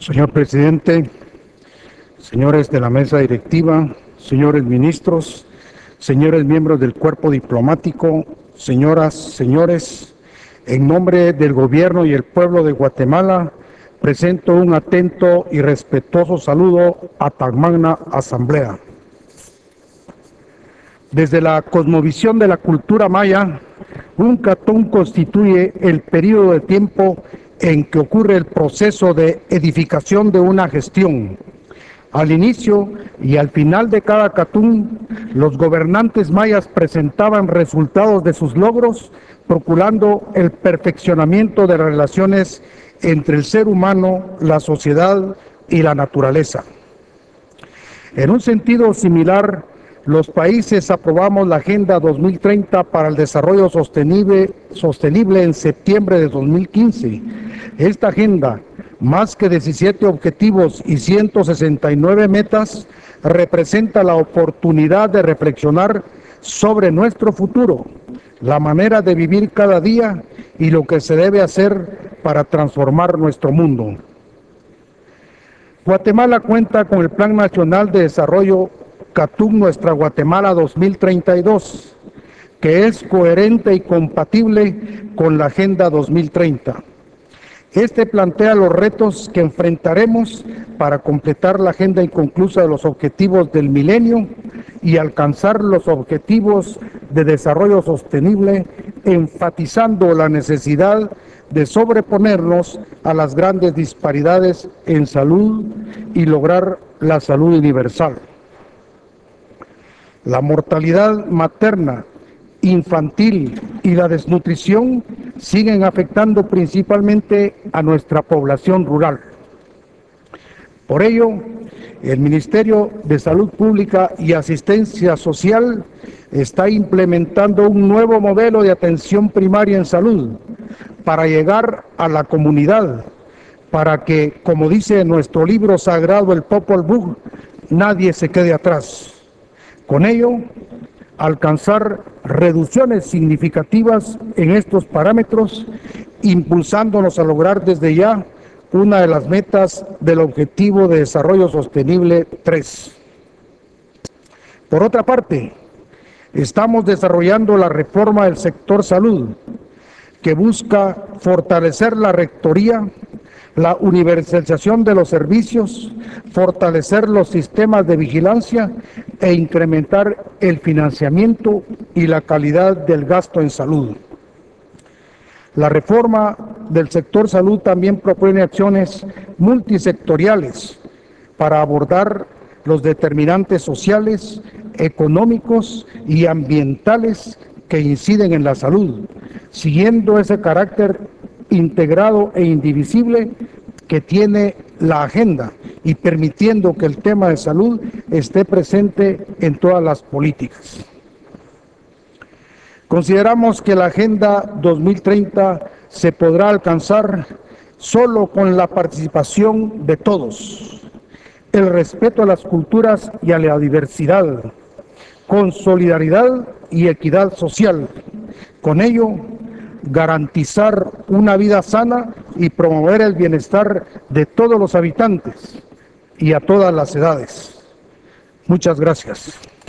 Señor presidente, señores de la mesa directiva, señores ministros, señores miembros del cuerpo diplomático, señoras, señores, en nombre del gobierno y el pueblo de Guatemala, presento un atento y respetuoso saludo a tan magna asamblea. Desde la cosmovisión de la cultura maya, un catún constituye el periodo de tiempo en que ocurre el proceso de edificación de una gestión. Al inicio y al final de cada catún, los gobernantes mayas presentaban resultados de sus logros, procurando el perfeccionamiento de las relaciones entre el ser humano, la sociedad y la naturaleza. En un sentido similar, los países aprobamos la Agenda 2030 para el Desarrollo Sostenible en septiembre de 2015. Esta agenda, más que 17 objetivos y 169 metas, representa la oportunidad de reflexionar sobre nuestro futuro, la manera de vivir cada día y lo que se debe hacer para transformar nuestro mundo. Guatemala cuenta con el Plan Nacional de Desarrollo Catún Nuestra Guatemala 2032, que es coherente y compatible con la Agenda 2030. Este plantea los retos que enfrentaremos para completar la agenda inconclusa de los objetivos del milenio y alcanzar los objetivos de desarrollo sostenible, enfatizando la necesidad de sobreponernos a las grandes disparidades en salud y lograr la salud universal. La mortalidad materna, infantil y la desnutrición siguen afectando principalmente a nuestra población rural. Por ello, el Ministerio de Salud Pública y Asistencia Social está implementando un nuevo modelo de atención primaria en salud para llegar a la comunidad, para que, como dice nuestro libro sagrado, el Popol Vuh, nadie se quede atrás. Con ello, alcanzar reducciones significativas en estos parámetros, impulsándonos a lograr desde ya una de las metas del Objetivo de Desarrollo Sostenible 3. Por otra parte, estamos desarrollando la reforma del sector salud, que busca fortalecer la rectoría, la universalización de los servicios, fortalecer los sistemas de vigilancia e incrementar el financiamiento y la calidad del gasto en salud. La reforma del sector salud también propone acciones multisectoriales para abordar los determinantes sociales, económicos y ambientales que inciden en la salud, siguiendo ese carácter integrado e indivisible que tiene la agenda y permitiendo que el tema de salud esté presente en todas las políticas. Consideramos que la Agenda 2030 se podrá alcanzar solo con la participación de todos, el respeto a las culturas y a la diversidad, con solidaridad y equidad social. Con ello, garantizar una vida sana y promover el bienestar de todos los habitantes y a todas las edades. Muchas gracias.